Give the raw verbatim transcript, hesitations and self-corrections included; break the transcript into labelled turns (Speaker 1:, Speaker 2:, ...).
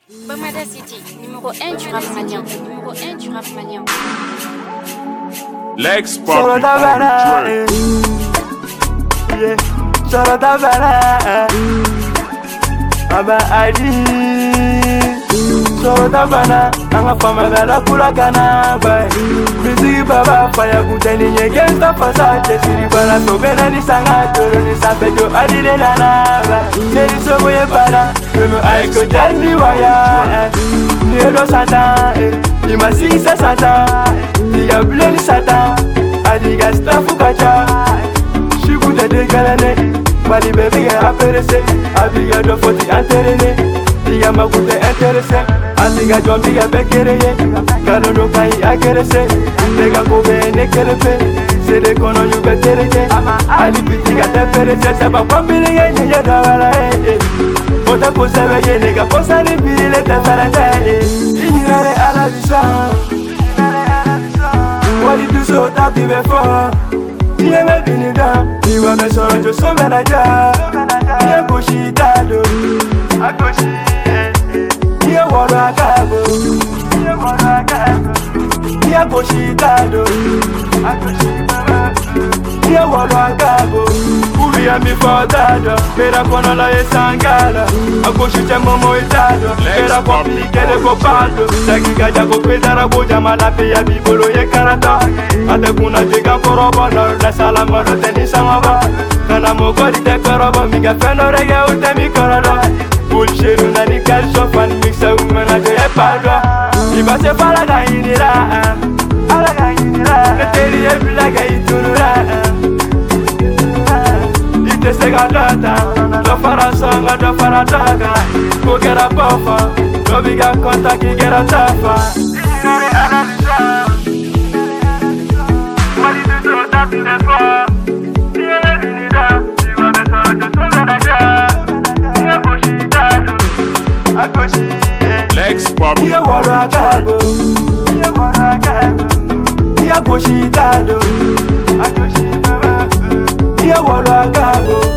Speaker 1: Bamada City, numéro un du rap malien. Numéro un du rap malien.
Speaker 2: L'ex-pop du Drake.
Speaker 3: Yeah, Sorotavana. Aba Adi. Sorotavana. Anga famagala kulakana bai. Busy baba fire kuteni against the passage. Siri bala sobena ni sanga toro ni sapeto adile nana bai. Seri sobo ye para. Remo aiko jandi waya. Nielo sata. Imasi sa sata. Diga bleni sata. Adiga stafu kacha. Shikuta de galane. Bali bebe ga aperese. Abiga do foti anterene. Diga makute interese. Adiga do biga bekereye. Kano no kai akerese. Nega kobe ne kerepe. Sede kono yu betereye. Ali bitiga teperese. Seba kwambile ye nye dawala eh. Ota posebe ye nega posani birile teferete eh. Inyare ala bisa. What you do so that be before? You me been down. You want me so to so many jobs. You push it out. I push it. You want to go. You want to go. You push it out. I push it. You want to go. Uri ami fodado. Pera kono la esangala. I push it momo itado. Pera complique de copado. Sagiga jago pedara boja malape ya bibolo ye karata. Ate kuna jiga korobo no la salama no teni samaba. Kana mogori te korobo miga feno rege ute mi korodo. Bullshit na ni kalso fan mixa umana je padwa. Iba se fala ga inira. Ala ga inira. Neteri e blaga itunura. Ite se galata. Do fara sanga do fara daga. Go get a buffer. No biga contact ki get a tafa. Inare analisa.
Speaker 2: L'ex-pop.
Speaker 3: You wanna go. You wanna go. You push it out. I push it. You wanna go.